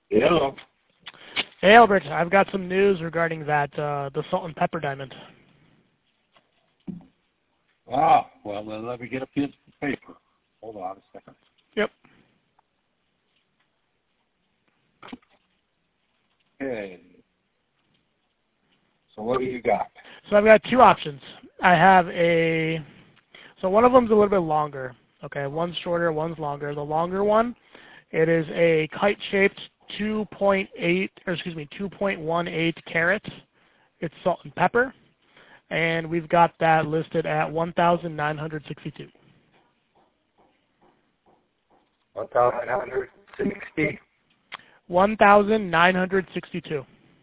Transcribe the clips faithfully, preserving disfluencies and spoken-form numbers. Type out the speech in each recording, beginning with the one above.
Hello. Hey, Albert, I've got some news regarding that, uh, the salt and pepper diamond. Ah, well, then let me get a piece of paper. Hold on a second. Yep. Okay. So what do you got? So I've got two options. I have a, so one of them's a little bit longer. Okay, one's shorter, one's longer. The longer one, it is a kite-shaped two point eight, or excuse me, two point one eight carat. It's salt and pepper, and we've got that listed at one thousand nine hundred sixty-two. one thousand nine hundred sixty. one thousand nine hundred sixty-two.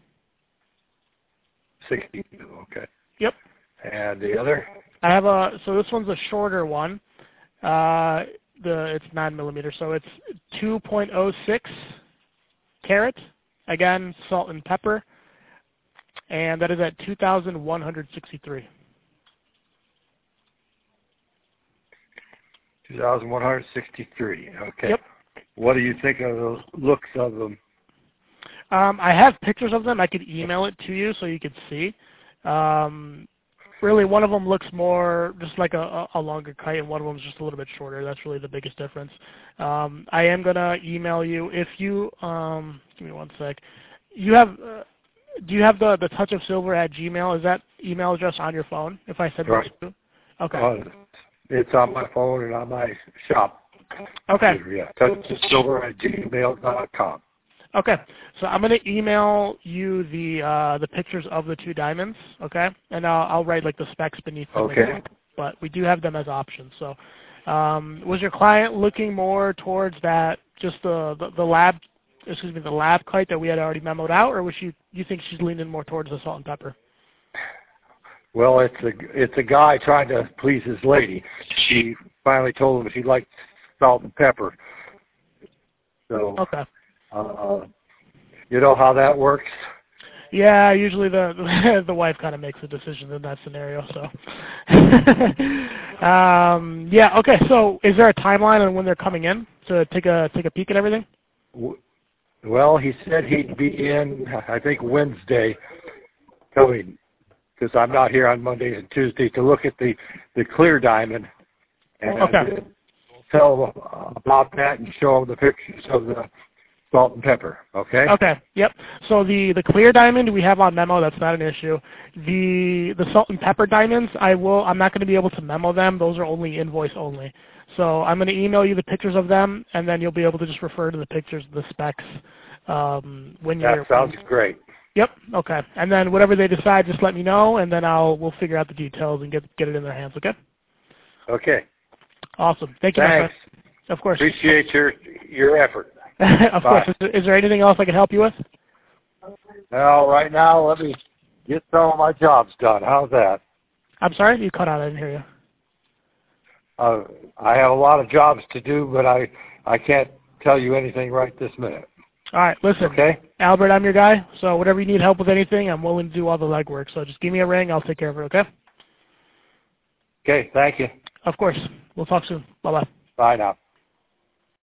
sixty-two, okay. Yep. And the other? I have a, so this one's a shorter one. Uh, the it's nine millimeter, so it's two point oh six carat. Again, salt and pepper, and that is at two thousand one hundred sixty-three. two thousand one hundred sixty-three. Okay. Yep. What do you think of the looks of them? Um, I have pictures of them. I could email it to you so you could see. Um, really, one of them looks more just like a, a longer kite, and one of them is just a little bit shorter. That's really the biggest difference. Um, I am going to email you. If you, um, give me one sec. You have, uh, do you have the, the touch of silver at Gmail? Is that email address on your phone if I send Right. it to you? Okay. Uh, it's on my phone and on my shop. Okay. Yeah, touchofsilver at gmail dot com. Okay, so I'm going to email you the uh, the pictures of the two diamonds, okay? And I'll, I'll write like the specs beneath them. Okay. But we do have them as options. So, um, was your client looking more towards that, just the, the the lab, excuse me, the lab kite that we had already memoed out, or was she? You think she's leaning more towards the salt and pepper? Well, it's a it's a guy trying to please his lady. She finally told him she liked salt and pepper. So. Okay. Uh, you know how that works? Yeah, usually the the wife kind of makes the decision in that scenario. So, um, yeah, okay. So, is there a timeline on when they're coming in to take a take a peek at everything? Well, he said he'd be in, I think Wednesday, coming, because I'm not here on Monday and Tuesday to look at the the clear diamond and okay. tell them about that and show them the pictures of the salt and pepper, okay? Okay, yep. So the, the clear diamond we have on memo, that's not an issue. The the salt and pepper diamonds, I will I'm not going to be able to memo them. Those are only invoice only. So I'm going to email you the pictures of them, and then you'll be able to just refer to the pictures, the specs, um, when you're. That sounds great. Yep. Okay. And then whatever they decide, just let me know, and then I'll we'll figure out the details and get get it in their hands. Okay. Okay. Awesome. Thank you. Thanks. My friend. Of course. Appreciate your your effort. of Bye. course. Is there, is there anything else I can help you with? Well, right now, let me get some of my jobs done. How's that? I'm sorry, you cut out. I didn't hear you. Uh, I have a lot of jobs to do, but I I can't tell you anything right this minute. All right, listen. Okay. Albert, I'm your guy. So whatever you need help with anything, I'm willing to do all the legwork. So just give me a ring. I'll take care of it. Okay. Okay. Thank you. Of course. We'll talk soon. Bye bye. Bye now.